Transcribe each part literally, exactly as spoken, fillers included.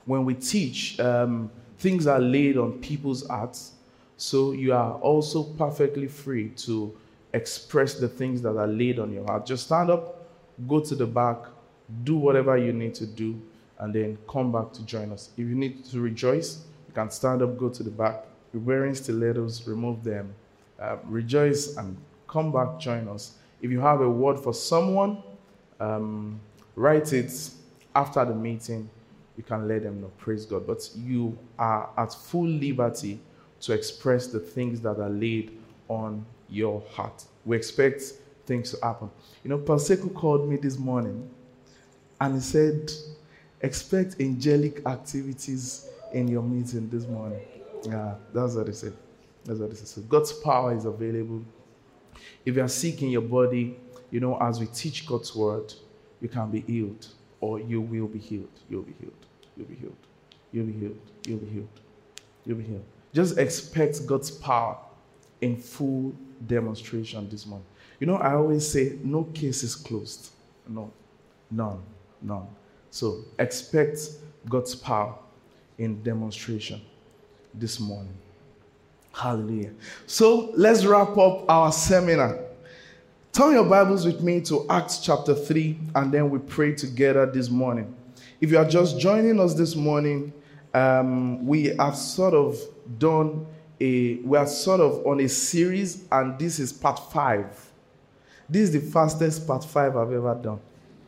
when we teach, um, things are laid on people's hearts. So you are also perfectly free to express the things that are laid on your heart. Just stand up, go to the back, do whatever you need to do, and then come back to join us. If you need to rejoice, you can stand up, go to the back. If you're wearing stilettos, remove them. Uh, rejoice and come back, join us. If you have a word for someone, um, write it after the meeting. You can let them know. Praise God. But you are at full liberty to express the things that are laid on your heart. We expect things to happen. You know, Paseko called me this morning and he said, expect angelic activities in your meeting this morning. Yeah, that's what he said. That's what he said. So God's power is available. If you are sick in your body, you know, as we teach God's word, you can be healed, or you will be healed. You'll be healed. You'll be healed. You'll be healed. You'll be healed. You'll be healed. Just expect God's power in full demonstration this morning. You know, I always say, no case is closed. No. None. None. So expect God's power in demonstration this morning. Hallelujah. So let's wrap up our seminar. Turn your Bibles with me to Acts chapter three, and then we pray together this morning. If you are just joining us this morning, um, we have sort of done a, we are sort of on a series, and this is part five. This is the fastest part five I've ever done.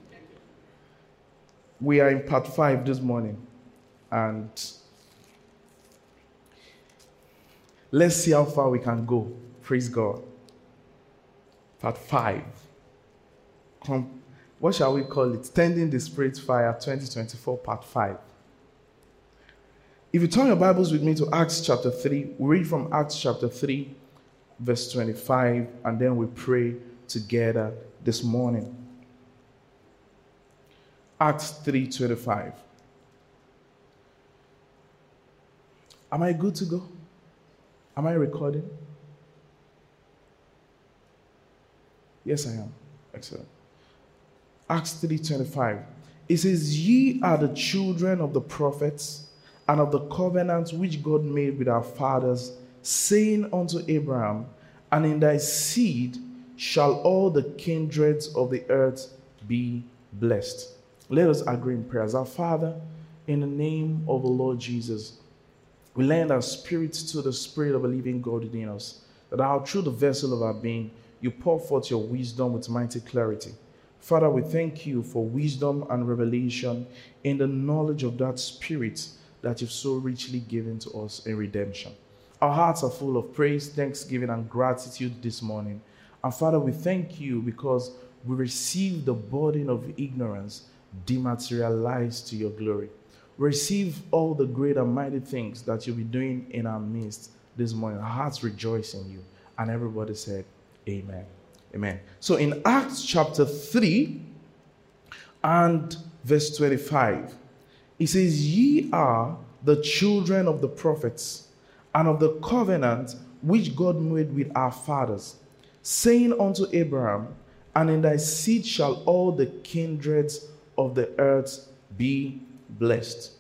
We are in part five this morning, and let's see how far we can go. Praise God. Part five. Com- what shall we call it? Tending the Spirit Fire twenty twenty-four, part five. If you turn your Bibles with me to Acts chapter three, we read from Acts chapter three, verse twenty-five, and then we pray together this morning. Acts three twenty-five. Am I good to go? Am I recording? Yes, I am. Excellent. Acts three twenty-five. It says, ye are the children of the prophets and of the covenant which God made with our fathers, saying unto Abraham, and in thy seed shall all the kindreds of the earth be blessed. Let us agree in prayers. Our Father, in the name of the Lord Jesus, we lend our spirits to the Spirit of a living God within us, that our through the vessel of our being, you pour forth your wisdom with mighty clarity. Father, we thank you for wisdom and revelation in the knowledge of that Spirit that you've so richly given to us in redemption. Our hearts are full of praise, thanksgiving, and gratitude this morning. And Father, we thank you because we receive the burden of ignorance dematerialized to your glory. Receive all the great and mighty things that you'll be doing in our midst this morning. Our hearts rejoice in you. And everybody said, amen. Amen. So in Acts chapter three and verse twenty-five, it says, ye are the children of the prophets and of the covenant which God made with our fathers, saying unto Abraham, and in thy seed shall all the kindreds of the earth be blessed.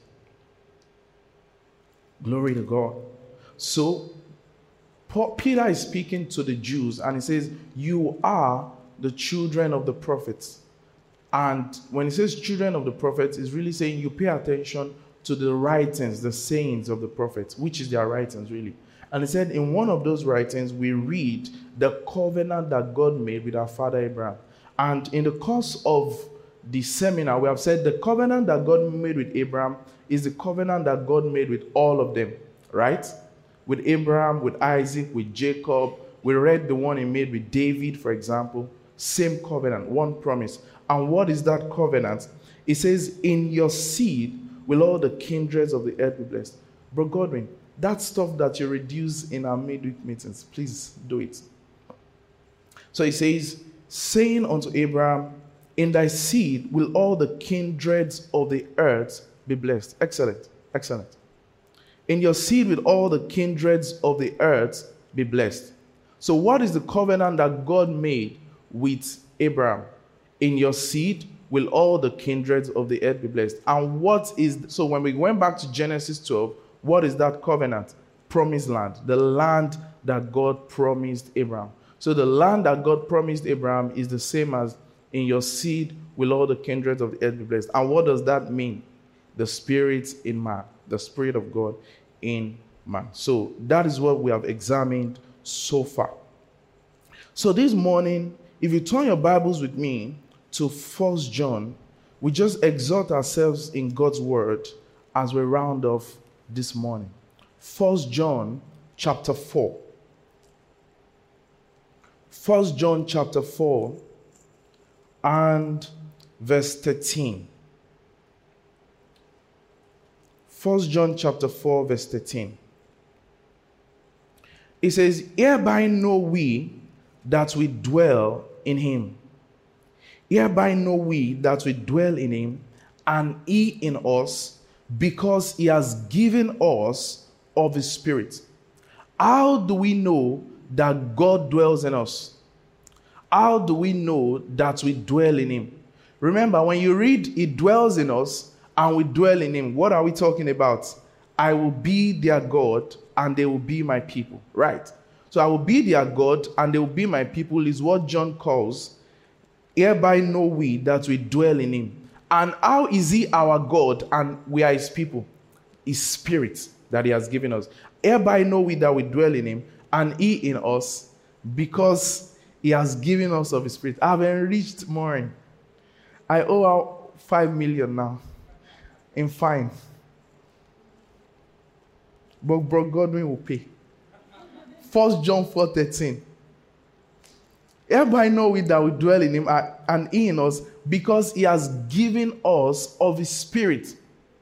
Glory to God. So Paul, Peter is speaking to the Jews, and he says, you are the children of the prophets. And when he says children of the prophets, he's really saying you pay attention to the writings, the sayings of the prophets, which is their writings really. And he said in one of those writings, we read the covenant that God made with our father Abraham. And in the course of the seminar, we have said the covenant that God made with Abraham is the covenant that God made with all of them, right? With Abraham, with Isaac, with Jacob. We read the one he made with David, for example. Same covenant, one promise. And what is that covenant? It says, in your seed will all the kindreds of the earth be blessed. Bro Godwin, that stuff that you reduce in our midweek meetings, please do it. So it says, saying unto Abraham, in thy seed will all the kindreds of the earth be blessed. Excellent, excellent. In your seed will all the kindreds of the earth be blessed. So what is the covenant that God made with Abraham? In your seed will all the kindreds of the earth be blessed. And what is, so when we went back to Genesis twelve, what is that covenant? Promised land, the land that God promised Abraham. So the land that God promised Abraham is the same as in your seed will all the kindreds of the earth be blessed. And what does that mean? The Spirit in man, the Spirit of God in man. So that is what we have examined so far. So this morning, if you turn your Bibles with me to First John, we just exhort ourselves in God's word as we round off this morning. First John chapter four. First John chapter four and verse thirteen. First John chapter four, verse thirteen. It says, hereby know we that we dwell in him. Hereby know we that we dwell in him, and he in us, because he has given us of his Spirit. How do we know that God dwells in us? How do we know that we dwell in him? Remember, when you read, he dwells in us, and we dwell in him. What are we talking about? I will be their God, and they will be my people. Right? So I will be their God, and they will be my people, is what John calls, hereby know we that we dwell in him. And how is he our God, and we are his people? His Spirit that he has given us. Hereby know we that we dwell in him, and he in us, because he has given us of his Spirit. I have enriched Maureen. I owe her five million now in fine. But Bro Godwin will pay. First John four thirteen. Hereby know we that we dwell in him and he in us, because he has given us of his Spirit.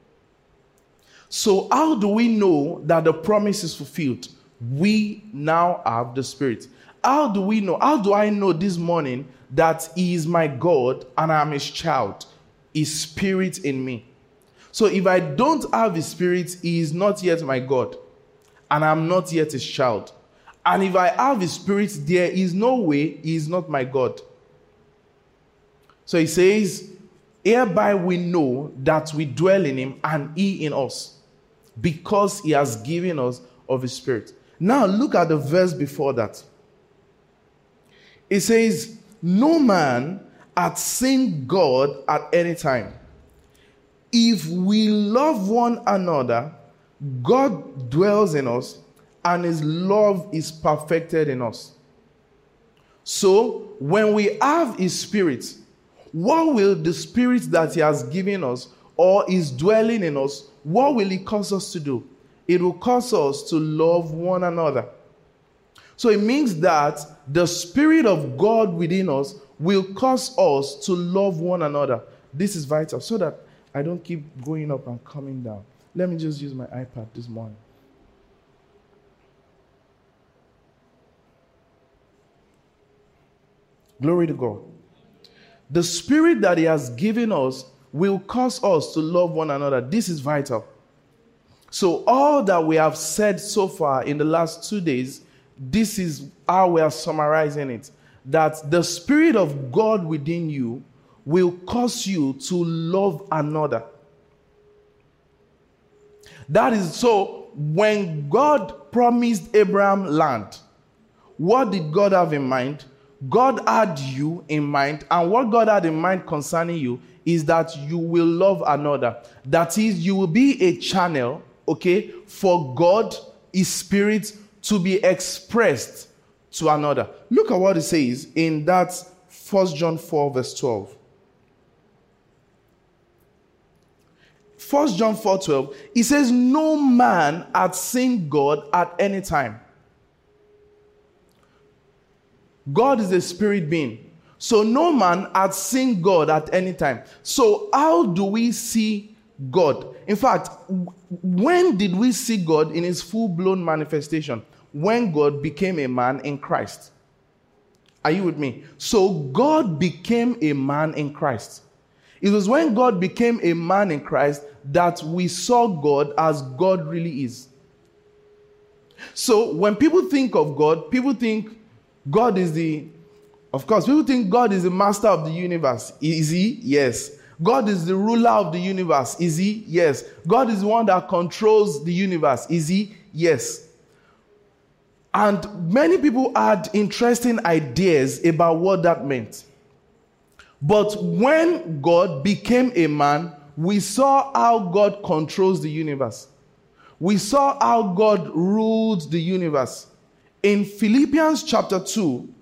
So how do we know that the promise is fulfilled? We now have the Spirit. How do we know? How do I know this morning that he is my God and I am his child? His Spirit in me. So if I don't have his Spirit, he is not yet my God, and I am not yet his child. And if I have his Spirit, there is no way he is not my God. So he says, hereby we know that we dwell in him and he in us, because he has given us of his Spirit. Now look at the verse before that. It says, no man hath seen God at any time. If we love one another, God dwells in us, and his love is perfected in us. So, when we have his Spirit, what will the Spirit that he has given us, or is dwelling in us, what will it cause us to do? It will cause us to love one another. So it means that the Spirit of God within us will cause us to love one another. This is vital, so that I don't keep going up and coming down. Let me just use my iPad this morning. Glory to God. The Spirit that he has given us will cause us to love one another. This is vital. So all that we have said so far in the last two days, this is how we are summarizing it. That the Spirit of God within you will cause you to love another. That is so, when God promised Abraham land, what did God have in mind? God had you in mind, and what God had in mind concerning you is that you will love another. That is, you will be a channel, okay, for God, his Spirit, to be expressed to another. Look at what it says in that First John four, verse twelve. First John four twelve, it says, no man hath seen God at any time. God is a spirit being. So no man hath seen God at any time. So how do we see God? In fact, when did we see God in his full-blown manifestation? When God became a man in Christ. Are you with me? So God became a man in Christ. It was when God became a man in Christ that we saw God as God really is. So when people think of God, people think God is the Of course, people think God is the master of the universe. Is he? Yes. God is the ruler of the universe. Is he? Yes. God is the one that controls the universe. Is he? Yes. And many people had interesting ideas about what that meant. But when God became a man, we saw how God controls the universe. We saw how God ruled the universe. In Philippians chapter two,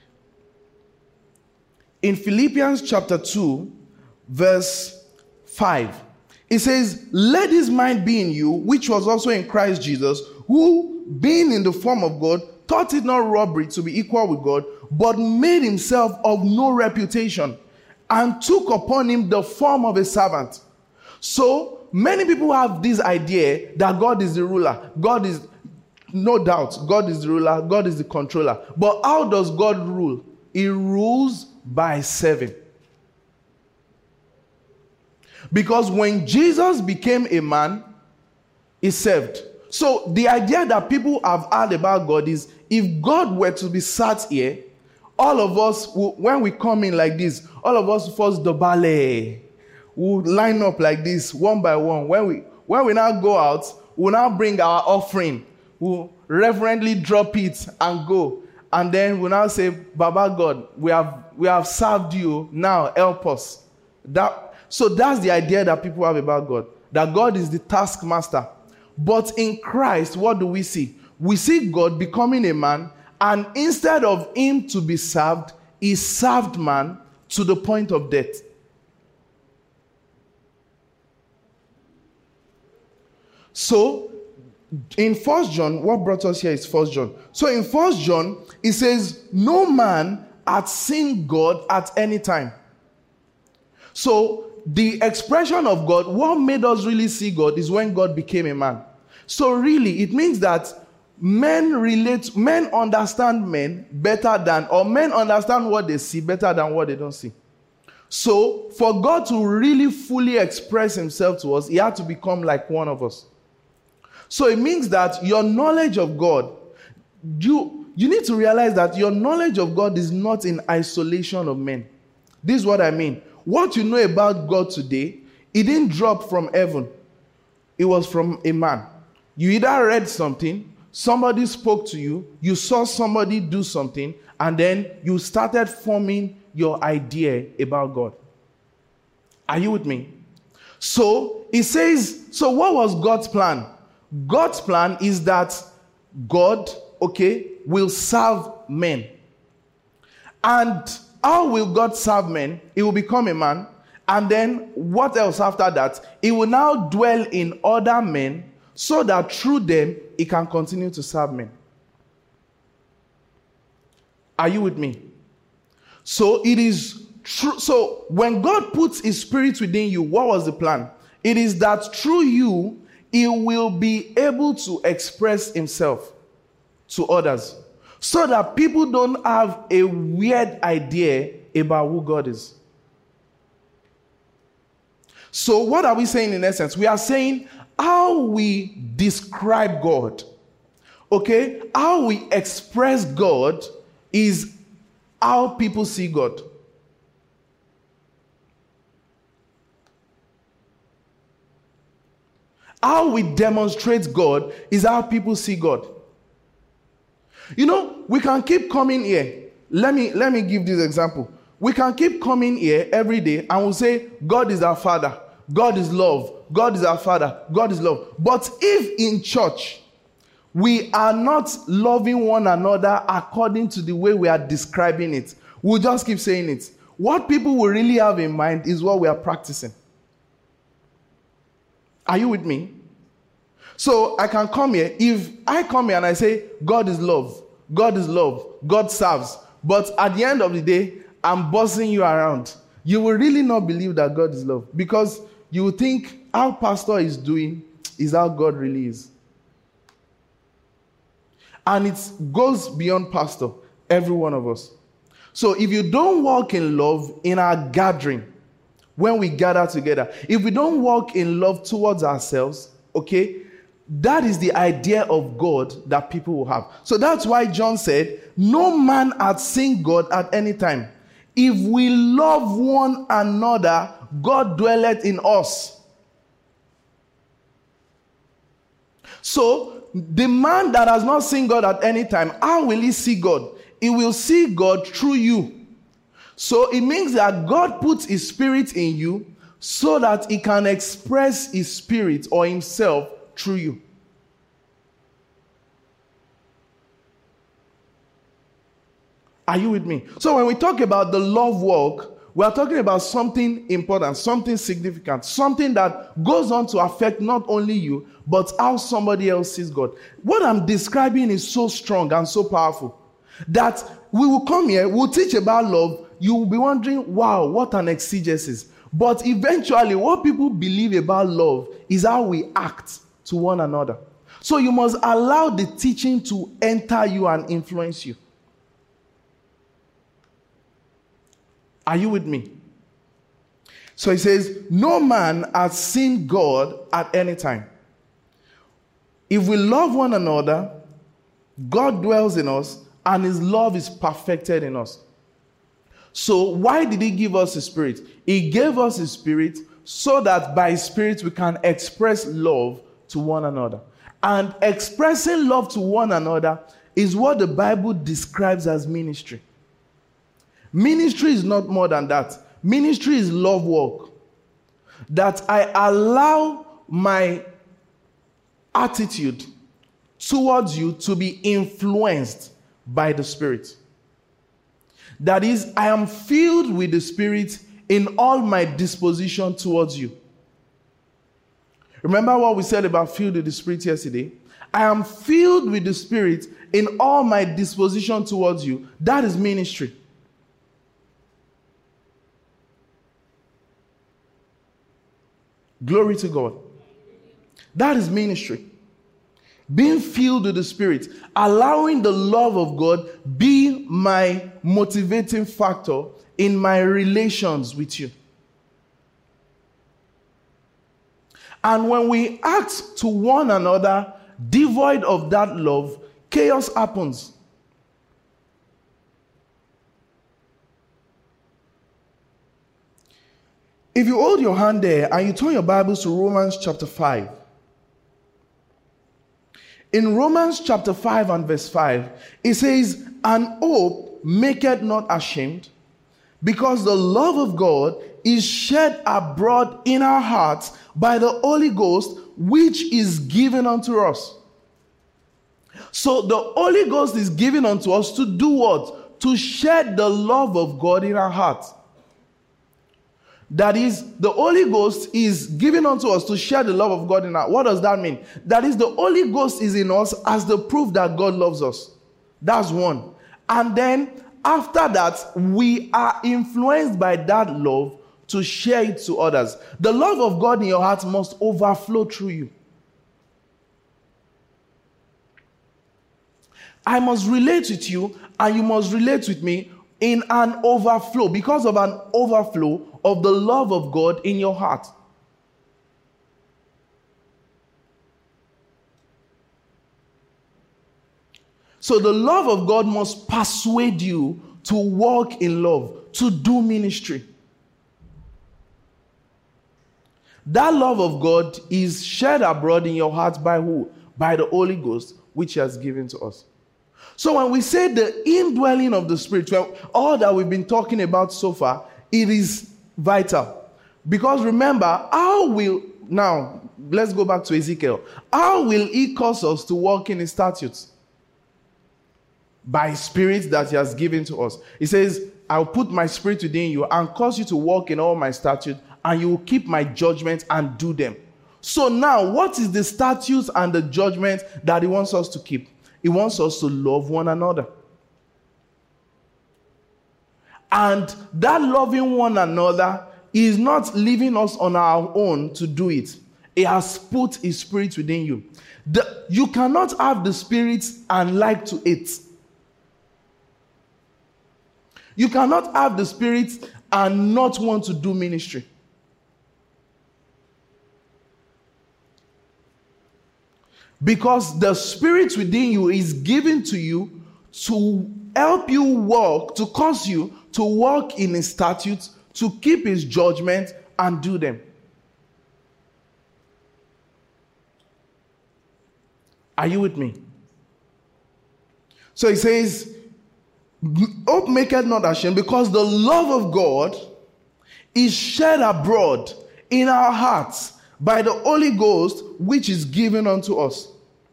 in Philippians chapter two, verse five, it says, "Let this mind be in you, which was also in Christ Jesus, who, being in the form of God, thought it not robbery to be equal with God, but made himself of no reputation, and took upon him the form of a servant." So many people have this idea that God is the ruler. God is, no doubt, God is the ruler, God is the controller. But how does God rule? He rules by serving. Because when Jesus became a man, he served. So the idea that people have heard about God is, if God were to be sat here, all of us, when we come in like this, all of us first the ballet, we'll line up like this, one by one. When we when we now go out, we'll now bring our offering. We'll reverently drop it and go. And then we'll now say, "Baba God, we have we have served you. Now help us." That so that's the idea that people have about God. That God is the taskmaster. But in Christ, what do we see? We see God becoming a man, and instead of him to be served, he served man to the point of death. So, in First John, what brought us here is First John. So in First John, it says, "No man hath seen God at any time." So the expression of God, what made us really see God, is when God became a man. So really, it means that men relate, men understand men better than, or men understand what they see better than what they don't see. So for God to really fully express himself to us, he had to become like one of us. So it means that your knowledge of God, you, you need to realize that your knowledge of God is not in isolation of men. This is what I mean. What you know about God today, it didn't drop from heaven. It was from a man. You either read something, somebody spoke to you, you saw somebody do something, and then you started forming your idea about God. Are you with me? So it says, so what was God's plan? God's plan is that God, okay, will serve men. And how will God serve men? He will become a man. And then what else after that? He will now dwell in other men so that through them, he can continue to serve men. Are you with me? So it is true. So when God puts his spirit within you, what was the plan? It is that through you, he will be able to express himself to others, so that people don't have a weird idea about who God is. So what are we saying in essence? We are saying how we describe God, okay? How we express God is how people see God. How we demonstrate God is how people see God. You know, we can keep coming here. Let me, let me give this example. We can keep coming here every day and we'll say, God is our Father. God is love. God is our Father. God is love. But if in church, we are not loving one another according to the way we are describing it, we'll just keep saying it. What people will really have in mind is what we are practicing. Are you with me? So I can come here. If I come here and I say, God is love, God is love, God serves, but at the end of the day, I'm bossing you around, you will really not believe that God is love, because you will think how pastor is doing is how God really is. And it goes beyond pastor, every one of us. So if you don't walk in love in our gathering, when we gather together, if we don't walk in love towards ourselves, okay, that is the idea of God that people will have. So that's why John said, no man hath seen God at any time. If we love one another, God dwelleth in us. So, the man that has not seen God at any time, how will he see God? He will see God through you. So, it means that God puts his spirit in you so that he can express his spirit or himself through you. Are you with me? So when we talk about the love walk, we are talking about something important, something significant, something that goes on to affect not only you, but how somebody else sees God. What I'm describing is so strong and so powerful that we will come here, we'll teach about love, you will be wondering, wow, what an exegesis. But eventually, what people believe about love is how we act to one another. So you must allow the teaching to enter you and influence you. Are you with me? So he says, no man has seen God at any time. If we love one another, God dwells in us, and his love is perfected in us. So why did he give us his spirit? He gave us his spirit so that by his spirit we can express love to one another. And expressing love to one another is what the Bible describes as ministry. Ministry is not more than that. Ministry is love work. That I allow my attitude towards you to be influenced by the Spirit. That is, I am filled with the Spirit in all my disposition towards you. Remember what we said about filled with the Spirit yesterday? I am filled with the Spirit in all my disposition towards you. That is ministry. Glory to God. That is ministry. Being filled with the Spirit, allowing the love of God be my motivating factor in my relations with you. And when we act to one another devoid of that love, chaos happens. If you hold your hand there and you turn your Bibles to Romans chapter five. In Romans chapter five and verse five, it says, and hope maketh not ashamed, because the love of God is shed abroad in our hearts by the Holy Ghost, which is given unto us. So the Holy Ghost is given unto us to do what? To shed the love of God in our hearts. That is, the Holy Ghost is given unto us to share the love of God in us. What does that mean? That is, the Holy Ghost is in us as the proof that God loves us. That's one. And then, after that, we are influenced by that love to share it to others. The love of God in your heart must overflow through you. I must relate with you, and you must relate with me in an overflow, because of an overflow of the love of God in your heart. So the love of God must persuade you to walk in love, to do ministry. That love of God is shed abroad in your heart by who? By the Holy Ghost, which He has given to us. So when we say the indwelling of the Spirit, well, all that we've been talking about so far, it is vital. Because remember, how will, now, let's go back to Ezekiel. How will He cause us to walk in His statutes? By Spirit that He has given to us. He says, I'll put my Spirit within you and cause you to walk in all my statutes, and you will keep my judgments and do them. So now, what is the statutes and the judgments that He wants us to keep? He wants us to love one another. And that loving one another is not leaving us on our own to do it. He has put His Spirit within you. The, you cannot have the Spirit and like to eat. You cannot have the Spirit and not want to do ministry. Because the Spirit within you is given to you to help you walk, to cause you to walk in His statutes, to keep His judgment and do them. Are you with me? So he says, hope maketh not ashamed, because the love of God is shed abroad in our hearts by the Holy Ghost, which is given unto us.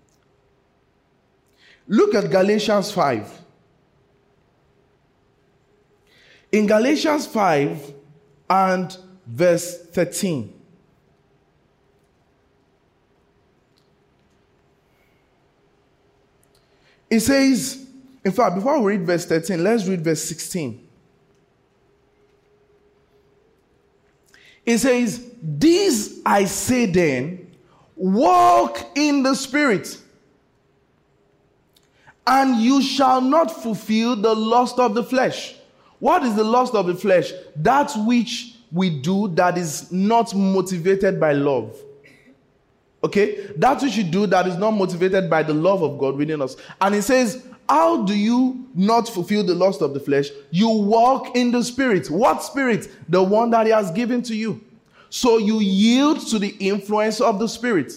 Look at Galatians five. In Galatians five and verse thirteen. It says, in fact, before we read verse thirteen, let's read verse sixteen. It says, this I say then, walk in the Spirit, and you shall not fulfill the lust of the flesh. What is the lust of the flesh? That which we do that is not motivated by love. Okay? That which you do that is not motivated by the love of God within us. And it says, how do you not fulfill the lust of the flesh? You walk in the Spirit. What Spirit? The one that He has given to you. So you yield to the influence of the Spirit.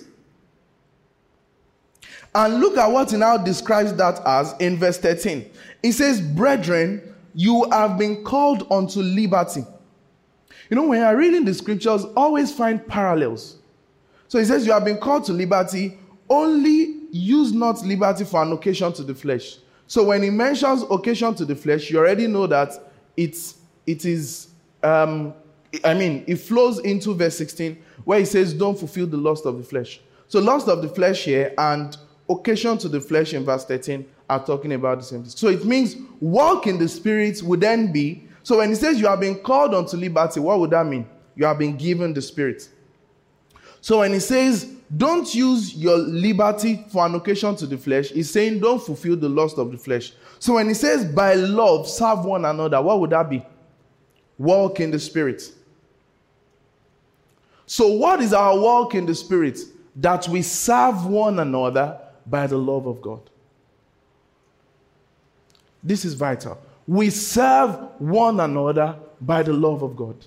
And look at what He now describes that as in verse thirteen. It says, brethren, you have been called unto liberty. You know, when you're reading the scriptures, always find parallels. So he says, you have been called to liberty, only use not liberty for an occasion to the flesh. So when he mentions occasion to the flesh, you already know that it's, it is, um, I mean, it flows into verse sixteen, where he says, don't fulfill the lust of the flesh. So lust of the flesh here and occasion to the flesh in verse thirteen are talking about the same thing. So it means walk in the Spirit would then be, so when he says you have been called unto liberty, what would that mean? You have been given the Spirit. So when he says, don't use your liberty for an occasion to the flesh, he's saying don't fulfill the lust of the flesh. So when he says by love, serve one another, what would that be? Walk in the Spirit. So what is our walk in the Spirit? That we serve one another by the love of God. This is vital. We serve one another by the love of God.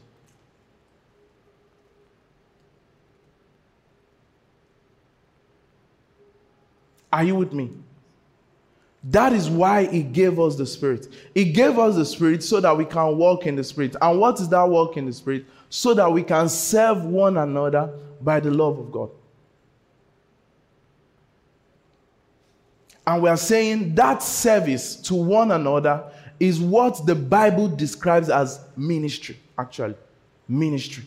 Are you with me? That is why He gave us the Spirit. He gave us the Spirit so that we can walk in the Spirit. And what is that walk in the Spirit? So that we can serve one another by the love of God. And we are saying that service to one another is what the Bible describes as ministry, actually. Ministry.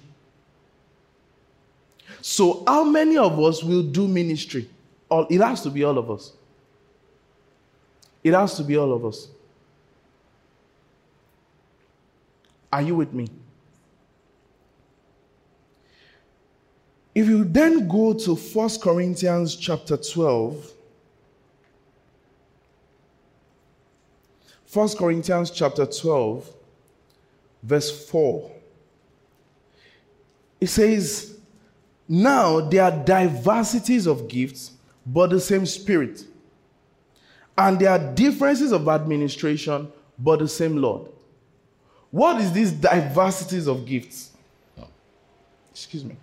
So how many of us will do ministry? All, it has to be all of us. It has to be all of us. Are you with me? If you then go to First Corinthians chapter twelve, First Corinthians chapter twelve, verse four, it says, now there are diversities of gifts, but the same Spirit. And there are differences of administration, but the same Lord. What is these diversities of gifts? Excuse me.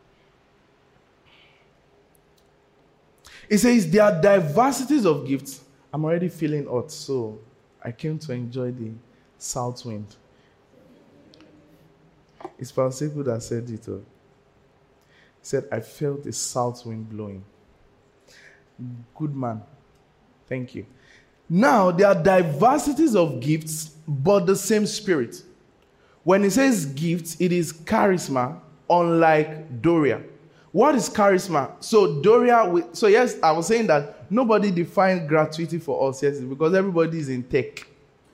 It says there are diversities of gifts. I'm already feeling hot, so I came to enjoy the south wind. It's Pastor that said it. He said, I felt the south wind blowing. Good man. Thank you. Now, there are diversities of gifts, but the same Spirit. When it says gifts, it is charisma, unlike Doria. What is charisma? So Doria, so yes, I was saying that nobody defined gratuity for us, yes, because everybody is in tech.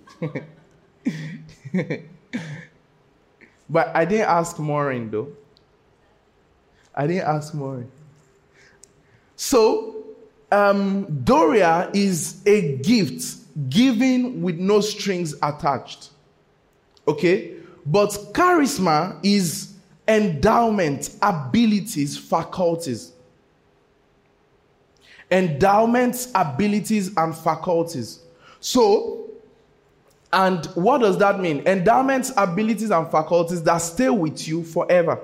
But I didn't ask Maureen, though. I didn't ask Maureen. So, um, Doria is a gift given with no strings attached. Okay? But charisma is endowment, abilities, faculties. Endowments, abilities, and faculties. So, and what does that mean? Endowments, abilities, and faculties that stay with you forever.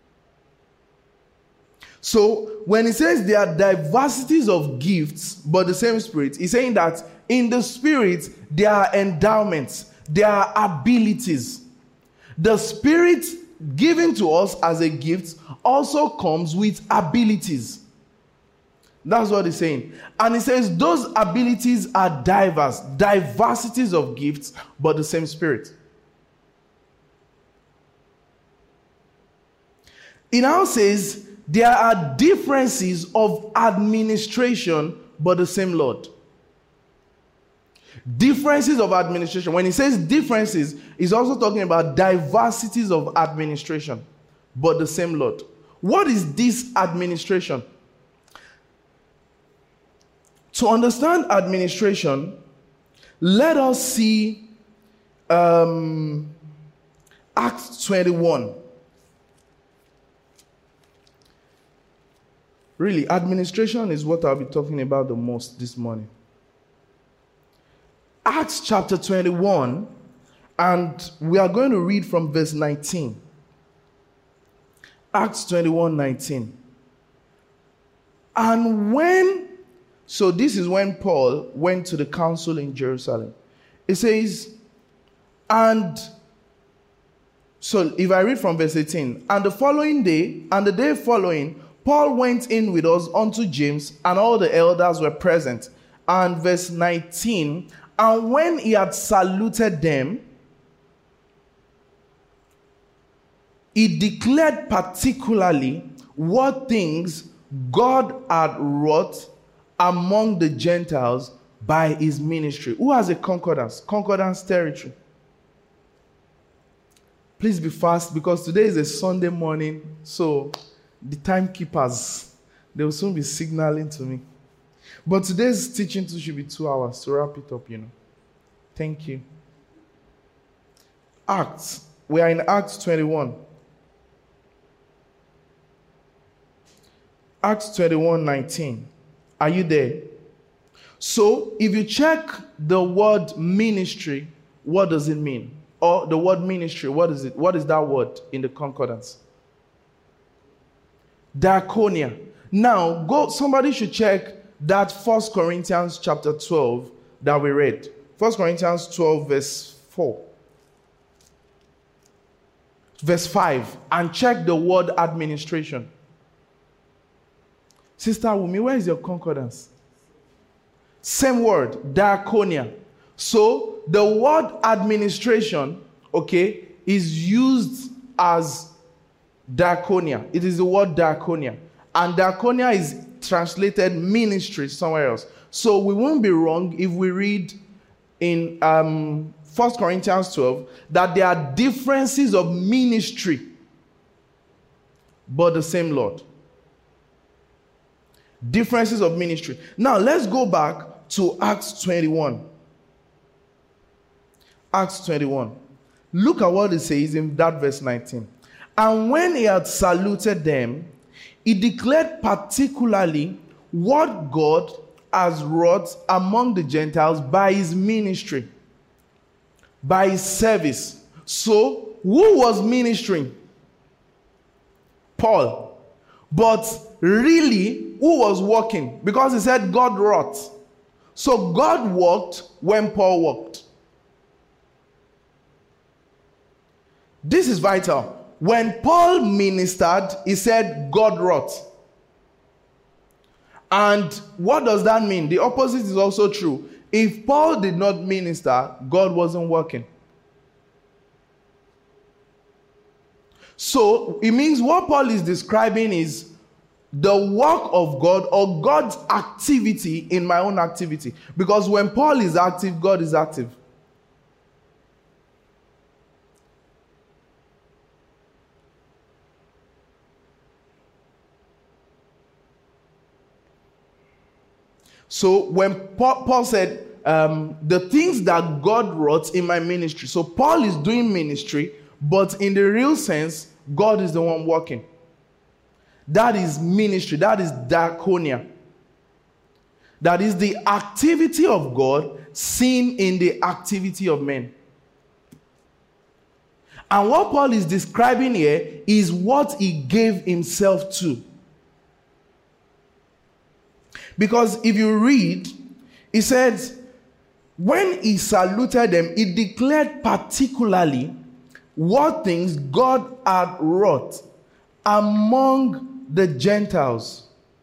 So, when he says there are diversities of gifts, but the same Spirit, he's saying that in the Spirit, there are endowments, there are abilities. The Spirit given to us as a gift also comes with abilities. That's what he's saying. And he says those abilities are diverse, diversities of gifts, but the same Spirit. He now says there are differences of administration, but the same Lord. Differences of administration. When he says differences, he's also talking about diversities of administration, but the same Lord. What is this administration? To understand administration, let us see um, Acts twenty-one. Really, administration is what I'll be talking about the most this morning. Acts chapter twenty-one, and we are going to read from verse nineteen. Acts twenty-one, nineteen. And when, so this is when Paul went to the council in Jerusalem. It says, and, so if I read from verse eighteen, and the following day, and the day following, Paul went in with us unto James, and all the elders were present. And verse nineteen, and when he had saluted them, he declared particularly what things God had wrought among the Gentiles by his ministry. Who has a concordance? Concordance territory. Please be fast because today is a Sunday morning, so the timekeepers, they will soon be signaling to me. But today's teaching too should be two hours to wrap it up, you know. Thank you. Acts. We are in Acts twenty-one. Acts twenty-one, nineteen. Are you there? So, if you check the word ministry, what does it mean? Or the word ministry, what is it? What is that word in the concordance? Diaconia. Now, go. Somebody should check that First Corinthians chapter twelve that we read. First Corinthians twelve, verse four. Verse five. And check the word administration. Sister Wumi, where is your concordance? Same word, diaconia. So the word administration, okay, is used as diaconia. It is the word diaconia. And diaconia is translated ministry somewhere else. So we won't be wrong if we read in um, First Corinthians twelve that there are differences of ministry, but the same Lord. Differences of ministry. Now let's go back to Acts twenty-one. Acts twenty-one. Look at what it says in that verse nineteen. And when he had saluted them, he declared particularly what God has wrought among the Gentiles by his ministry, by his service. So, who was ministering? Paul. But really, who was working? Because he said God wrought. So God worked when Paul worked. This is vital. When Paul ministered, he said God wrought. And what does that mean? The opposite is also true. If Paul did not minister, God wasn't working. So it means what Paul is describing is the work of God or God's activity in my own activity. Because when Paul is active, God is active. So when Paul, Paul said, um, the things that God wrought in my ministry. So Paul is doing ministry, but in the real sense, God is the one working. That is ministry. That is diaconia. That is the activity of God seen in the activity of men. And what Paul is describing here is what he gave himself to. Because if you read, he says, when he saluted them, he declared particularly what things God had wrought among the Gentiles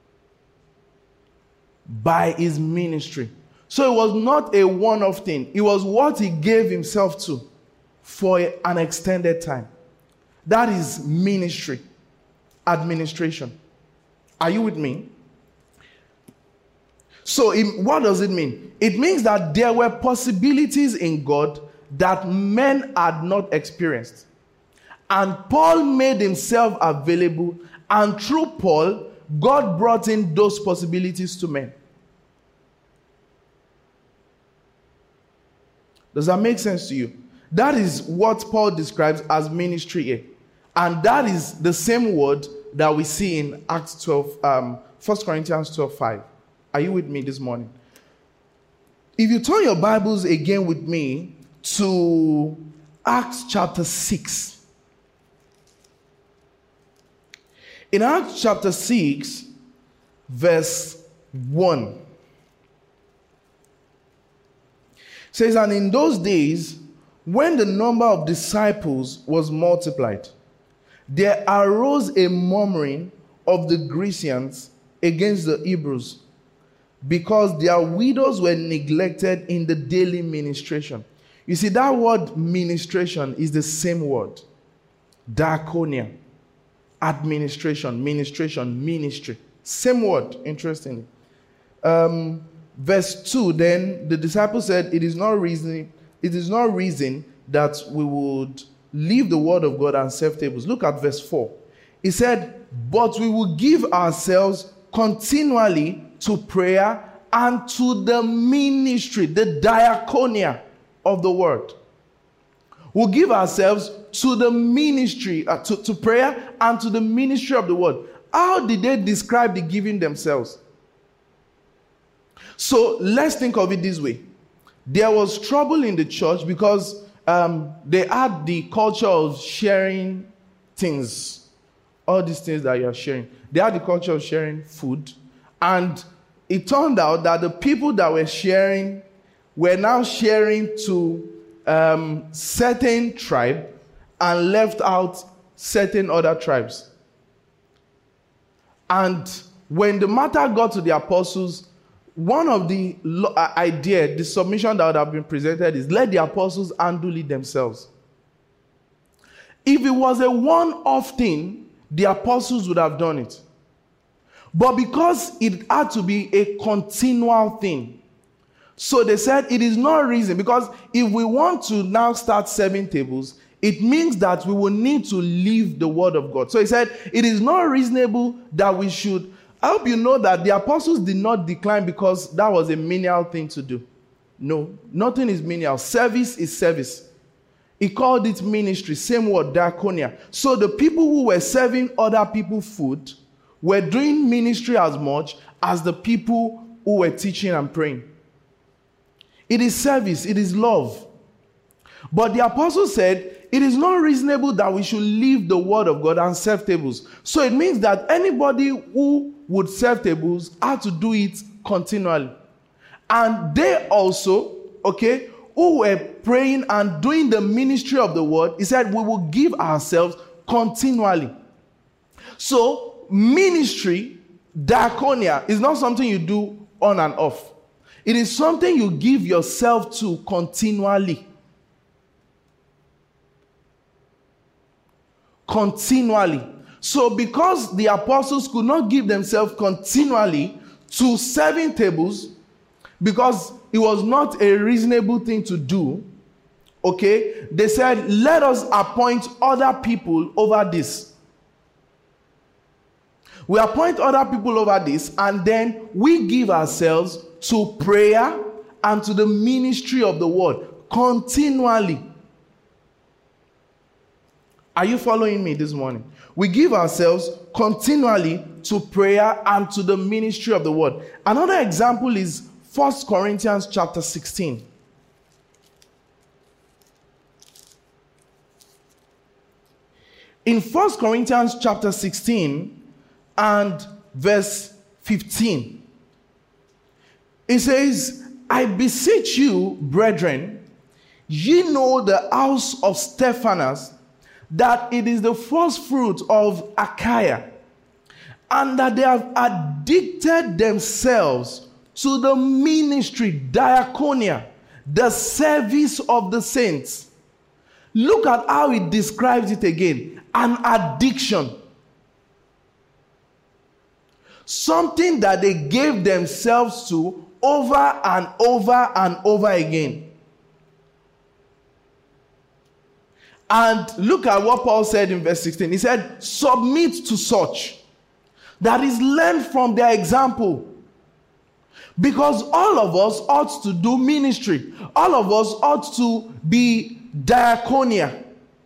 by his ministry. So it was not a one-off thing. It was what he gave himself to for an extended time. That is ministry, administration. Are you with me? So it, what does it mean? It means that there were possibilities in God that men had not experienced. And Paul made himself available, and through Paul, God brought in those possibilities to men. Does that make sense to you? That is what Paul describes as ministry here. And that is the same word that we see in Acts twelve, um, First Corinthians twelve five. Are you with me this morning? If you turn your Bibles again with me to Acts chapter six. In Acts chapter six, verse one. It says, and in those days, when the number of disciples was multiplied, there arose a murmuring of the Grecians against the Hebrews, because their widows were neglected in the daily ministration. You see, that word ministration is the same word. Diakonia. Administration, ministration, ministry. Same word, interestingly. Um, verse two, then the disciples said, it is not reason, it is not reason that we would leave the word of God and serve tables. Look at verse four. He said, but we will give ourselves continually to prayer and to the ministry, the diaconia of the word. We'll give ourselves to the ministry, uh, to, to prayer and to the ministry of the word. How did they describe the giving themselves? So let's think of it this way. There was trouble in the church because um, they had the culture of sharing things. All these things that you are sharing. They had the culture of sharing food. And it turned out that the people that were sharing were now sharing to um, certain tribe and left out certain other tribes. And when the matter got to the apostles, one of the uh, idea, the submission that would have been presented is, let the apostles handle it themselves. If it was a one-off thing, the apostles would have done it. But because it had to be a continual thing, so they said it is not reason, because if we want to now start serving tables, it means that we will need to leave the word of God. So he said, it is not reasonable that we should. I hope you know that the apostles did not decline because that was a menial thing to do. No, nothing is menial. Service is service. He called it ministry, same word, diaconia. So the people who were serving other people food were doing ministry as much as the people who were teaching and praying. It is service, it is love. But the apostle said, it is not reasonable that we should leave the word of God and serve tables. So it means that anybody who would serve tables had to do it continually. And they also, okay, who were praying and doing the ministry of the word, he said, we will give ourselves continually. So ministry, diaconia, is not something you do on and off. It is something you give yourself to continually. Continually. So because the apostles could not give themselves continually to serving tables, because it was not a reasonable thing to do, okay, they said, let us appoint other people over this. We appoint other people over this, and then we give ourselves to prayer and to the ministry of the word continually. Are you following me this morning? we give ourselves continually to prayer and to the ministry of the word. Another example is First Corinthians chapter sixteen. In First Corinthians chapter sixteen and verse fifteen, it says, I beseech you, brethren, ye know the house of Stephanas, that it is the first fruit of Achaia, and that they have addicted themselves to the ministry, diaconia, the service of the saints. Look at how it describes it again. An addiction. Something that they gave themselves to over and over and over again. And look at what Paul said in verse sixteen. He said, submit to such. That is, learn from their example. Because all of us ought to do ministry. All of us ought to be diaconia.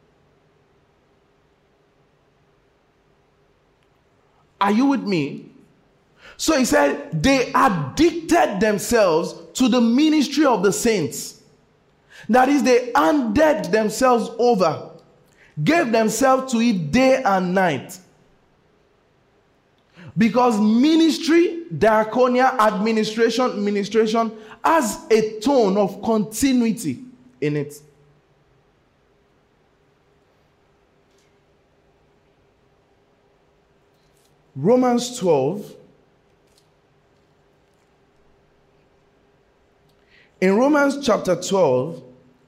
Are you with me? So he said, they addicted themselves to the ministry of the saints. That is, they handed themselves over, gave themselves to it day and night. Because ministry, diaconia, administration, administration has a tone of continuity in it. Romans twelve. In Romans chapter twelve,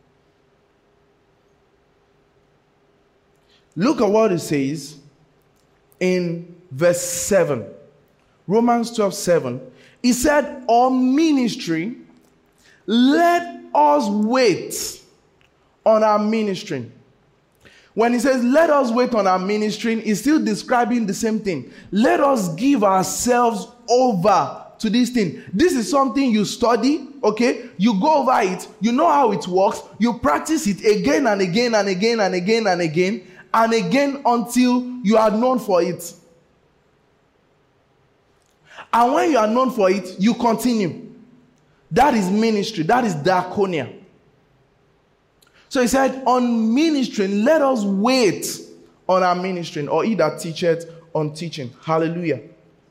look at what it says in verse seven. Romans twelve, seven. He said, on ministry, let us wait on our ministry. When he says, let us wait on our ministry, he's still describing the same thing. Let us give ourselves over to this thing. This is something you study, okay? You go over it, you know how it works, you practice it again and again and again and again and again and again until you are known for it. And when you are known for it, you continue. That is ministry. That is diaconia. So he said, on ministering, let us wait on our ministering, or he that teacheth on teaching. Hallelujah.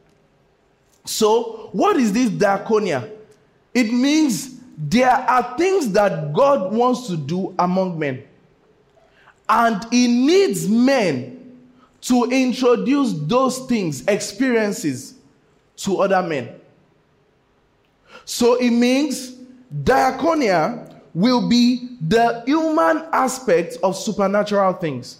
So, what is this diaconia? It means there are things that God wants to do among men. And he needs men to introduce those things, experiences, to other men. So it means diaconia will be the human aspect of supernatural things.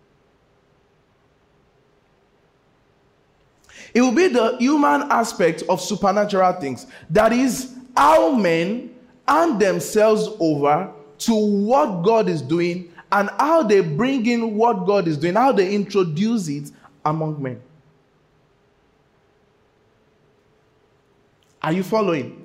It will be the human aspect of supernatural things. That is, how men hand themselves over to what God is doing and how they bring in what God is doing, how they introduce it among men. Are you following?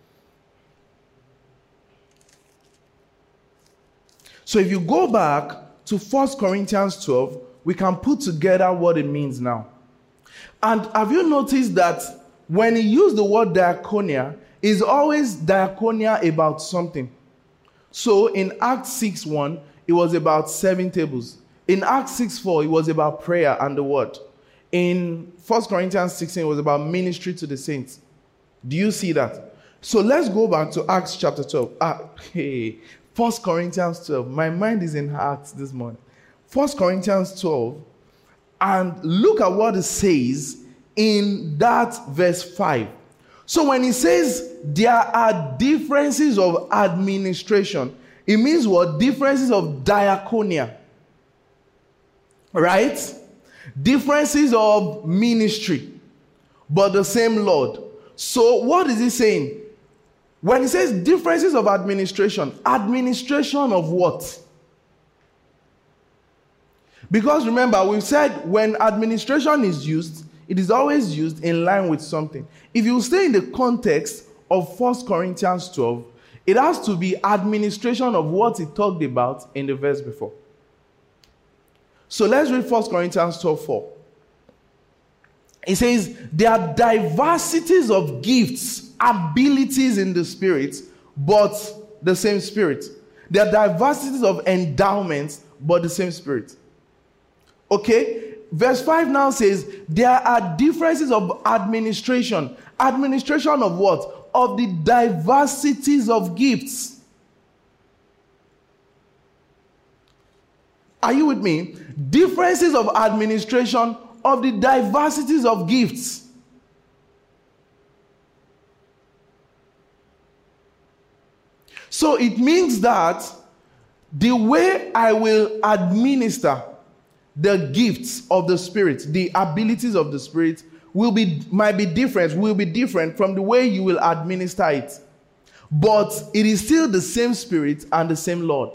So if you go back to First Corinthians twelve, we can put together what it means now. And have you noticed that when he used the word diaconia, it's always diaconia about something. So in Acts six one, it was about seven tables. In Acts six four, it was about prayer and the word. In First Corinthians sixteen, it was about ministry to the saints. Do you see that? So let's go back to Acts chapter twelve. Ah, hey, First Corinthians twelve. My mind is in Acts this morning. First Corinthians twelve. And look at what it says in that verse five. So when it says there are differences of administration, it means what? Differences of diaconia. Right? Differences of ministry, but the same Lord. So what is he saying? When he says differences of administration, administration of what? Because remember, we've said when administration is used, it is always used in line with something. If you stay in the context of First Corinthians twelve, it has to be administration of what he talked about in the verse before. So let's read First Corinthians twelve four. It says, there are diversities of gifts, abilities in the Spirit, but the same Spirit. There are diversities of endowments, but the same Spirit. Okay? Verse five now says, there are differences of administration. Administration of what? Of the diversities of gifts. Are you with me? Differences of administration of the diversities of gifts. So it means that the way I will administer the gifts of the Spirit, the abilities of the Spirit, will be might be different, will be different from the way you will administer it. But it is still the same Spirit and the same Lord.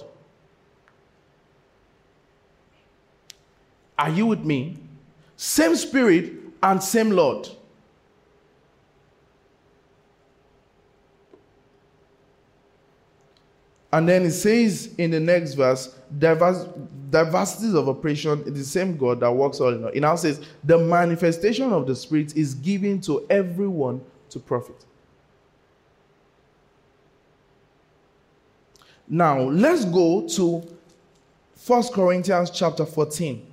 Are you with me? Same Spirit and same Lord. And then it says in the next verse, diverse, diversities of operation, it is the same God that works all in all. It now says, the manifestation of the Spirit is given to everyone to profit. Now, let's go to First Corinthians chapter fourteen.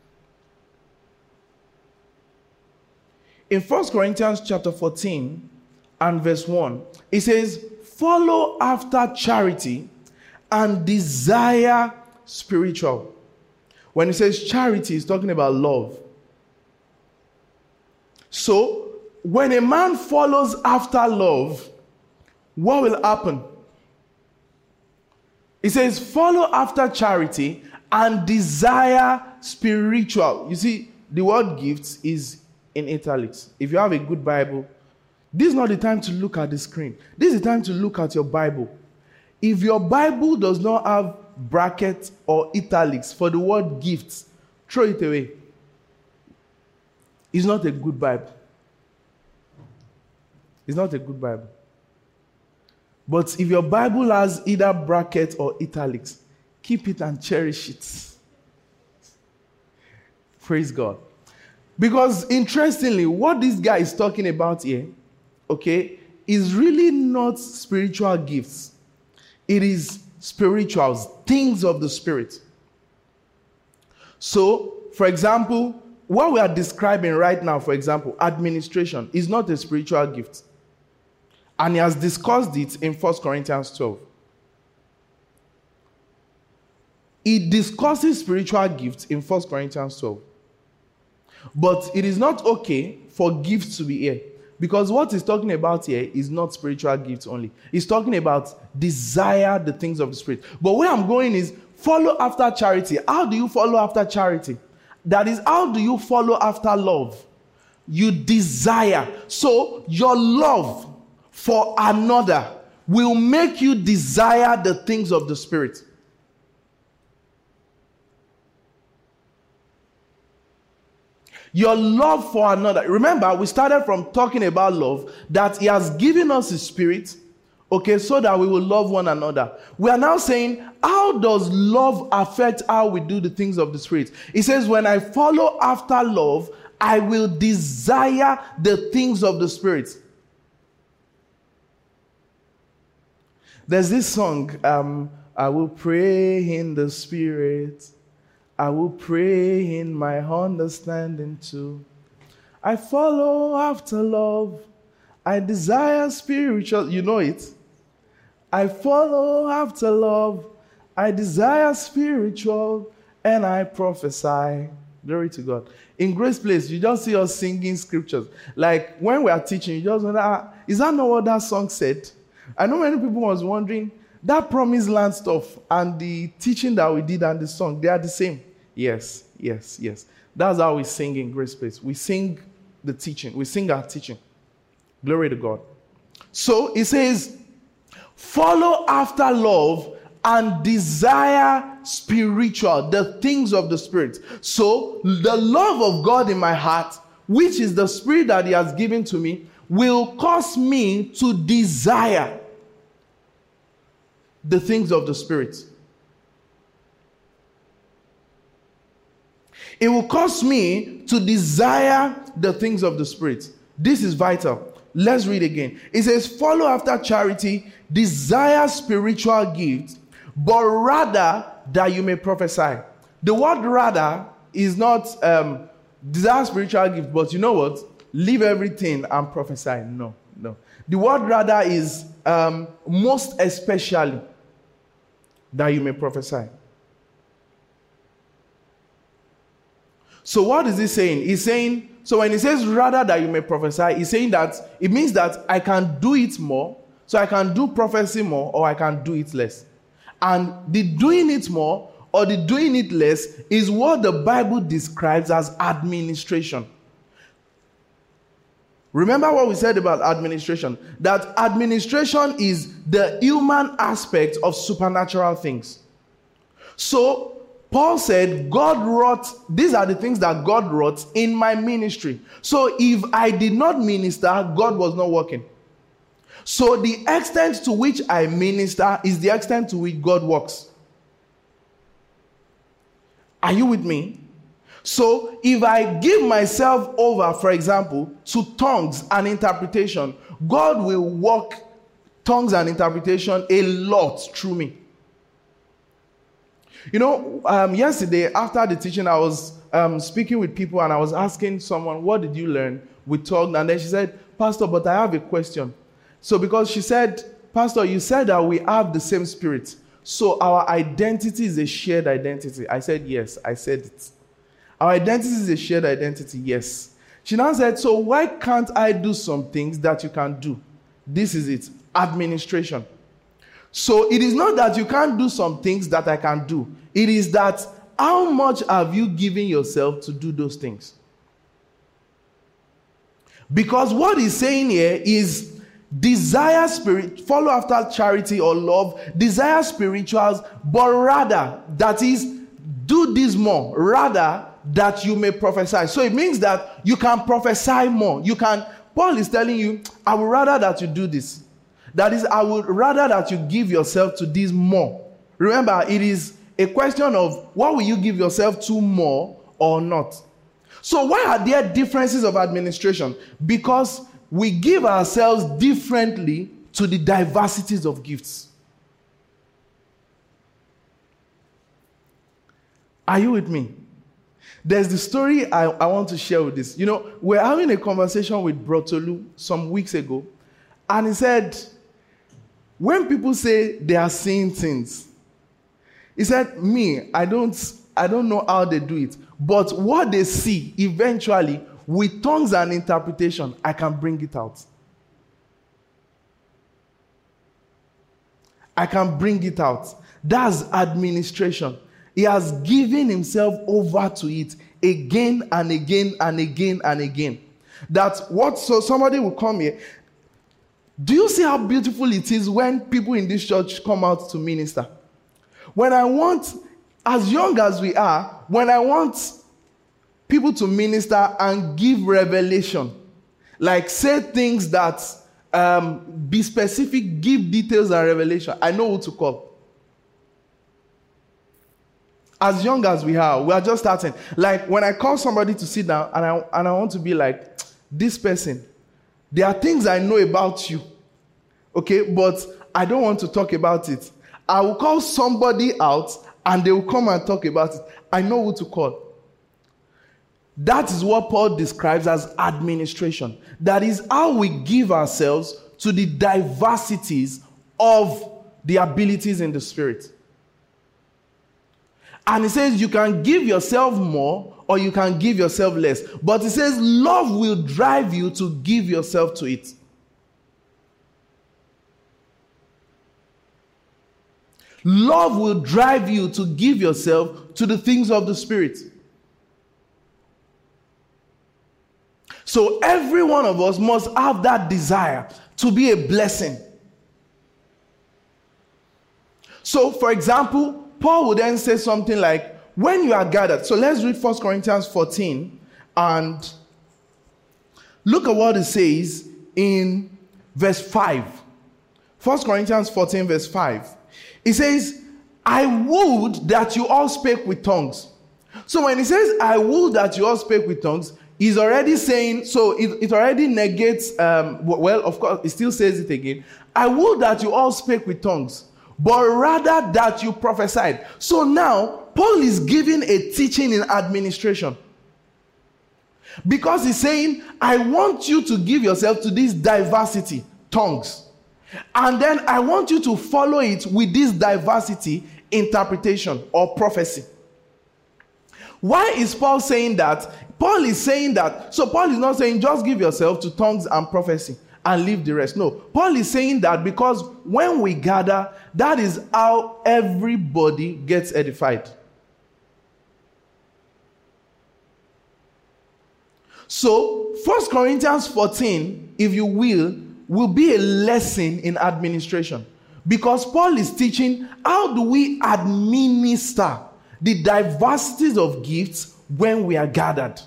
In First Corinthians chapter fourteen and verse one, it says, follow after charity and desire spiritual. When it says charity, it's talking about love. So, when a man follows after love, what will happen? It says, follow after charity and desire spiritual. You see, the word gifts is in italics. If you have a good Bible, this is not the time to look at the screen. This is the time to look at your Bible. If your Bible does not have brackets or italics for the word gifts, throw it away. It's not a good Bible. It's not a good Bible. But if your Bible has either brackets or italics, keep it and cherish it. Praise God. Because interestingly, what this guy is talking about here, okay, is really not spiritual gifts. It is spirituals, things of the Spirit. So, for example, what we are describing right now, for example, administration, is not a spiritual gift. And he has discussed it in First Corinthians twelve. He discusses spiritual gifts in First Corinthians twelve. But it is not okay for gifts to be here. Because what he's talking about here is not spiritual gifts only. He's talking about desire the things of the Spirit. But where I'm going is follow after charity. How do you follow after charity? That is, how do you follow after love? You desire. So your love for another will make you desire the things of the Spirit. Your love for another. Remember, we started from talking about love, that he has given us his Spirit, okay, so that we will love one another. We are now saying, how does love affect how we do the things of the Spirit? He says, when I follow after love, I will desire the things of the Spirit. There's this song, um, I will pray in the Spirit. I will pray in my understanding too. I follow after love. I desire spiritual. You know it. I follow after love. I desire spiritual. And I prophesy. Glory to God. In Grace Place, you just see us singing scriptures. Like when we are teaching, you just wonder, ah, is that not what that song said? I know many people was wondering, that promised land stuff and the teaching that we did and the song, they are the same. Yes, yes, yes. That's how we sing in Grace Place. We sing the teaching. We sing our teaching. Glory to God. So it says, follow after love and desire spiritual, the things of the Spirit. So the love of God in my heart, which is the Spirit that he has given to me, will cause me to desire the things of the Spirit. It will cause me to desire the things of the Spirit. This is vital. Let's read again. It says, follow after charity, desire spiritual gifts, but rather that you may prophesy. The word rather is not um, desire spiritual gifts, but you know what? Leave everything and prophesy. No, no. The word rather is um, most especially that you may prophesy. So what is he saying? He's saying, so when he says rather that you may prophesy, he's saying that it means that I can do it more, so I can do prophecy more, or I can do it less. And the doing it more or the doing it less is what the Bible describes as administration. Remember what we said about administration? That administration is the human aspect of supernatural things. So Paul said, God wrought, these are the things that God wrought in my ministry. So if I did not minister, God was not working. So the extent to which I minister is the extent to which God works. Are you with me? So if I give myself over, for example, to tongues and interpretation, God will work tongues and interpretation a lot through me. You know, um, yesterday after the teaching, I was um, speaking with people and I was asking someone, what did you learn with tongues? And then she said, Pastor, but I have a question. So because she said, Pastor, you said that we have the same spirit. So our identity is a shared identity. I said, yes, I said it. Our identity is a shared identity, yes. She now said, so why can't I do some things that you can do? This is it, administration. So it is not that you can't do some things that I can do. It is that how much have you given yourself to do those things? Because what he's saying here is desire spirit, follow after charity or love, desire spirituals, but rather, that is, do this more, rather that you may prophesy. So it means that you can prophesy more. You can, Paul is telling you, I would rather that you do this. That is, I would rather that you give yourself to this more. Remember, it is a question of what will you give yourself to more or not. So why are there differences of administration? Because we give ourselves differently to the diversities of gifts. Are you with me? There's the story I, I want to share with this. You know, we're having a conversation with Brotolu some weeks ago, and he said, when people say they are seeing things, he said, me, I don't, I don't know how they do it. But what they see, eventually, with tongues and interpretation, I can bring it out. I can bring it out. That's administration. He has given himself over to it again and again and again and again. That's what, so somebody will come here. Do you see how beautiful it is when people in this church come out to minister? When I want, as young as we are, when I want people to minister and give revelation, like say things that um, be specific, give details and revelation, I know who to call. As young as we are, we are just starting. Like when I call somebody to sit down and I, and I want to be like, this person, there are things I know about you, okay, but I don't want to talk about it. I will call somebody out and they will come and talk about it. I know who to call. That is what Paul describes as administration. That is how we give ourselves to the diversities of the abilities in the Spirit. And he says you can give yourself more or you can give yourself less. But he says love will drive you to give yourself to it. Love will drive you to give yourself to the things of the Spirit. So every one of us must have that desire to be a blessing. So, for example, Paul would then say something like, when you are gathered. So let's read First Corinthians fourteen and look at what it says in verse five. First Corinthians fourteen verse five. It says, I would that you all spake with tongues, So when he says, I will that you all speak with tongues, he's already saying, so it, it already negates, um, well, of course, he still says it again. I will that you all speak with tongues, but rather that you prophesied. So now, Paul is giving a teaching in administration. Because he's saying, I want you to give yourself to this diversity, tongues. And then I want you to follow it with this diversity, interpretation or prophecy. Why is Paul saying that? Paul is saying that, so Paul is not saying just give yourself to tongues and prophecy and leave the rest. No, Paul is saying that because when we gather, that is how everybody gets edified. So, First Corinthians fourteen, if you will, will be a lesson in administration. Because Paul is teaching how do we administer the diversities of gifts when we are gathered.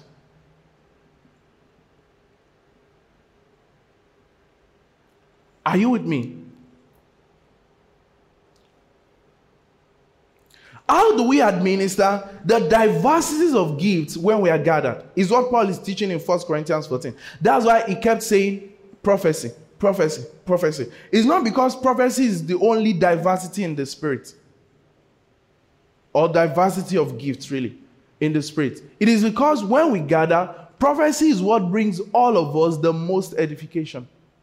Are you with me? How do we administer the diversities of gifts when we are gathered? Is what Paul is teaching in First Corinthians fourteen. That's why he kept saying prophecy, prophecy, prophecy. It's not because prophecy is the only diversity in the spirit, or diversity of gifts really in the spirit. It is because when we gather, prophecy is what brings all of us the most edification.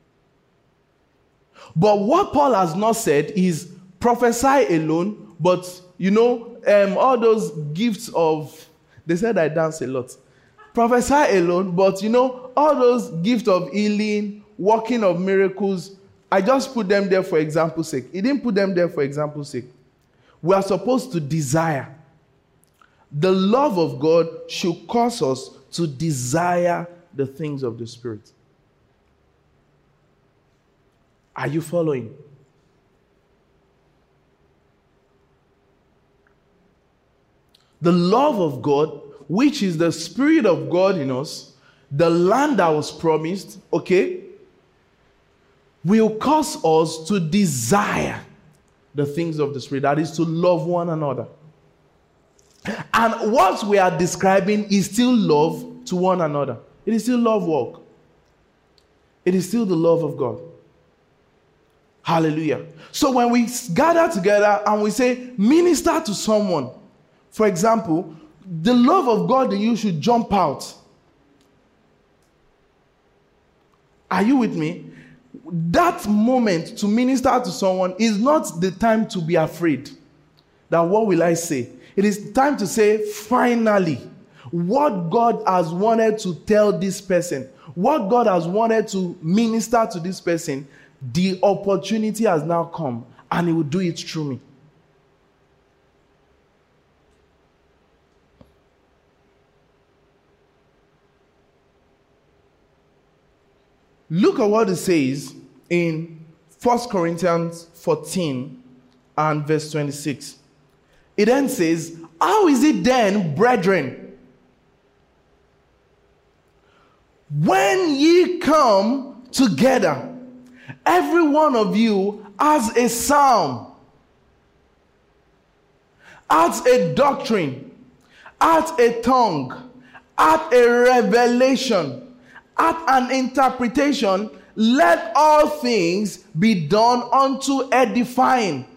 But what Paul has not said is prophesy alone, but you know, um, all those gifts of, they said I dance a lot. Prophesy alone, but you know, all those gifts of healing, working of miracles, I just put them there for example's sake. He didn't put them there for example's sake. We are supposed to desire. The love of God should cause us to desire the things of the Spirit. Are you following? The love of God, which is the Spirit of God in us, the land that was promised, okay, will cause us to desire the things of the Spirit. That is to love one another. And what we are describing is still love to one another. It is still love walk. It is still the love of God. Hallelujah. So when we gather together and we say, minister to someone, for example, the love of God in you should jump out. Are you with me? That moment to minister to someone is not the time to be afraid. That what will I say? It is time to say, finally, what God has wanted to tell this person, what God has wanted to minister to this person, the opportunity has now come, and He will do it through me. Look at what it says in First Corinthians fourteen and verse twenty-six. It then says, how is it then, brethren, when ye come together, every one of you has a psalm, has a doctrine, has a tongue, has a revelation, at an interpretation, let all things be done unto edifying.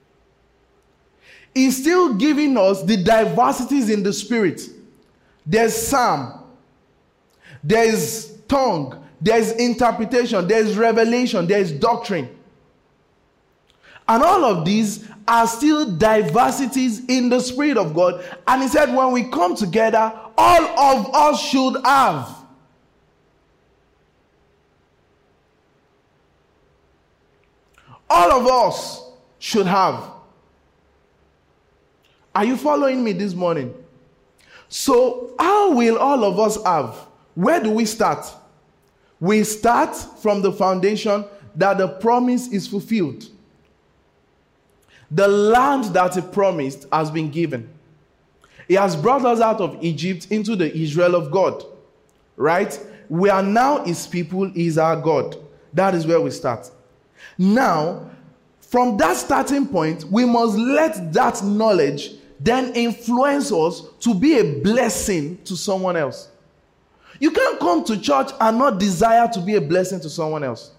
He's still giving us the diversities in the Spirit. There's psalm, there's tongue, there's interpretation, there's revelation, there's doctrine. And all of these are still diversities in the Spirit of God. And he said when we come together, all of us should have. All of us should have. Are you following me this morning? So, how will all of us have? Where do we start? We start from the foundation that the promise is fulfilled. The land that He promised has been given. He has brought us out of Egypt into the Israel of God. Right? We are now His people, He is our God. That is where we start. Now, from that starting point, we must let that knowledge then influence us to be a blessing to someone else. You can't come to church and not desire to be a blessing to someone else.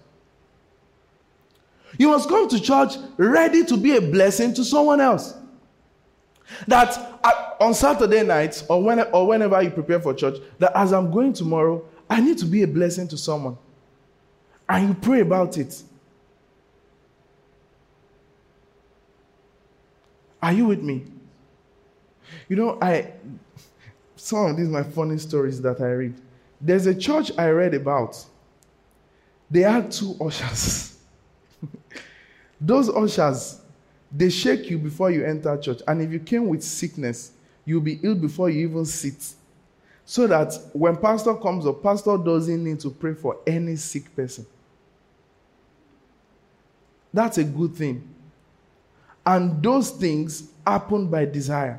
You must come to church ready to be a blessing to someone else. That uh, on Saturday nights or, when, or whenever you prepare for church, that as I'm going tomorrow, I need to be a blessing to someone. And you pray about it. Are you with me? You know, I some of these are my funny stories that I read. There's a church I read about. They had two ushers. Those ushers, they shake you before you enter church. And if you came with sickness, you'll be ill before you even sit. So that when pastor comes up, pastor doesn't need to pray for any sick person. That's a good thing. And those things happen by desire.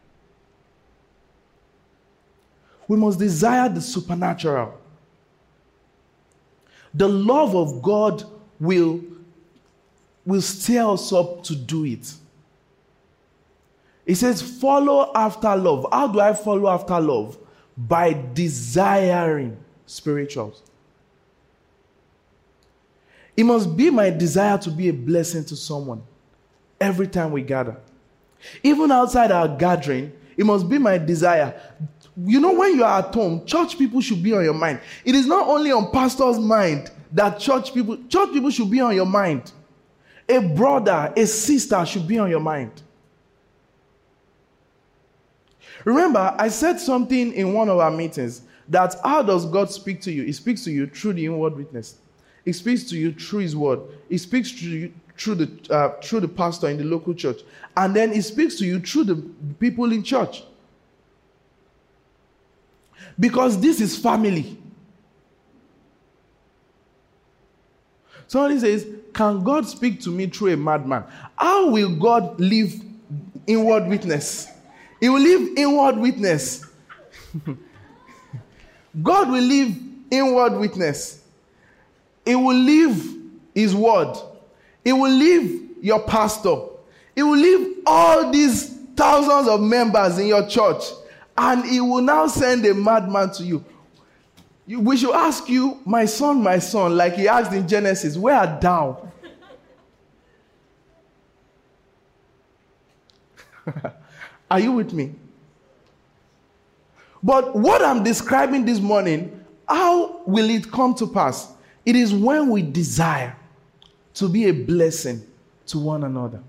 We must desire the supernatural. The love of God will, will stir us up to do it. It says, follow after love. How do I follow after love? By desiring spirituals. It must be my desire to be a blessing to someone every time we gather. Even outside our gathering, it must be my desire. You know, when you are at home, church people should be on your mind. It is not only on pastor's mind that church people, church people should be on your mind. A brother, a sister should be on your mind. Remember, I said something in one of our meetings that how does God speak to you? He speaks to you through the inward witness. He speaks to you through his word. He speaks to you through the, uh, through the pastor in the local church. And then he speaks to you through the people in church. Because this is family. Somebody says, can God speak to me through a madman? How will God leave inward witness? He will leave inward witness. God will leave inward witness. He will leave his word. He will leave your pastor. He will leave all these thousands of members in your church. And he will now send a madman to you. you. We should ask you, my son, my son, like he asked in Genesis, where art thou? Are you with me? But what I'm describing this morning, how will it come to pass? It is when we desire to be a blessing to one another.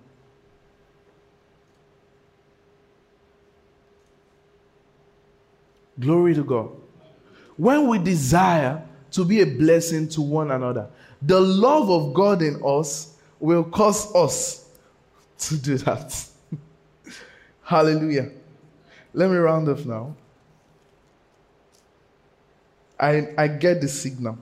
Glory to God. When we desire to be a blessing to one another, the love of God in us will cause us to do that. Hallelujah. Let me round off now. I, I get the signal.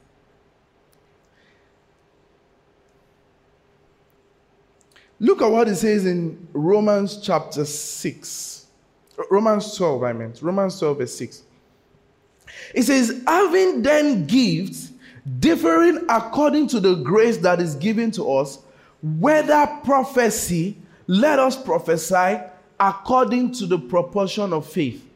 Look at what it says in Romans chapter six. Romans twelve, I meant. Romans twelve, verse six. It says, having then gifts differing according to the grace that is given to us, whether prophecy, let us prophesy according to the proportion of faith.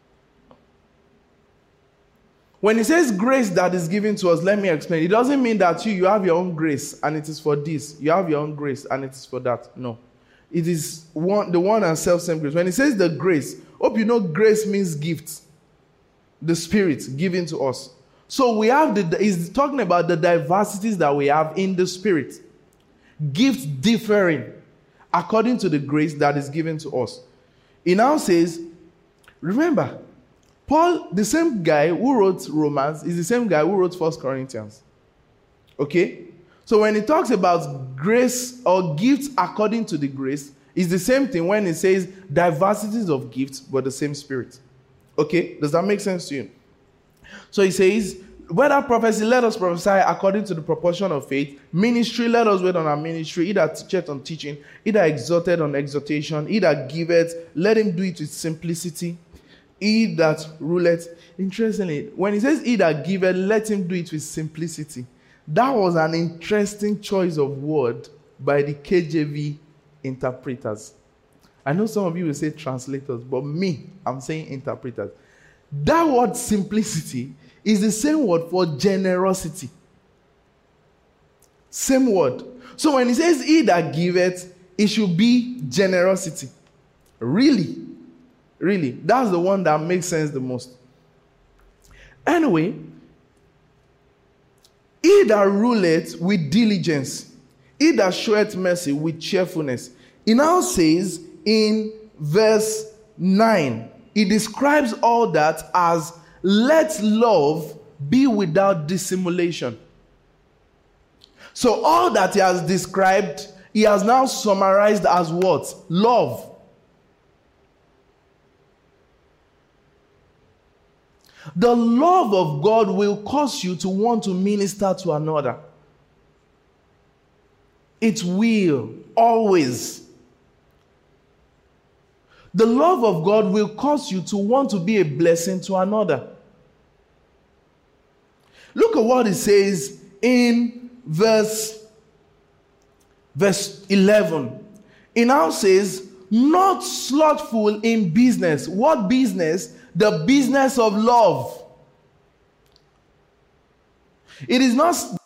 When it says grace that is given to us, let me explain. It doesn't mean that you, you have your own grace and it is for this. You have your own grace and it is for that. No. It is one, the one and self-same grace. When it says the grace, hope you know grace means gifts. The Spirit given to us. So we have the, it's talking about the diversities that we have in the Spirit. Gifts differing according to the grace that is given to us. It now says, remember, Paul, the same guy who wrote Romans, is the same guy who wrote First Corinthians. Okay? So when he talks about grace or gifts according to the grace, it's the same thing when it says diversities of gifts, but the same Spirit. Okay? Does that make sense to you? So he says, whether prophecy, let us prophesy according to the proportion of faith. Ministry, let us wait on our ministry. Either teacheth on teaching, either exhorted on exhortation, either giveth, let him do it with simplicity. He that ruleth. Interestingly, when he says he that giveth, let him do it with simplicity. That was an interesting choice of word by the K J V interpreters. I know some of you will say translators, but me, I'm saying interpreters. That word simplicity is the same word for generosity. Same word. So when he says he that giveth, it should be generosity. Really. Really. That's the one that makes sense the most. Anyway, he that ruleth with diligence, he that showeth mercy with cheerfulness. He now says in verse nine, he describes all that as let love be without dissimulation. So all that he has described, he has now summarized as what? Love. The love of God will cause you to want to minister to another. It will, always. The love of God will cause you to want to be a blessing to another. Look at what it says in verse, verse eleven. It now says, not slothful in business. What business? The business of love. It is not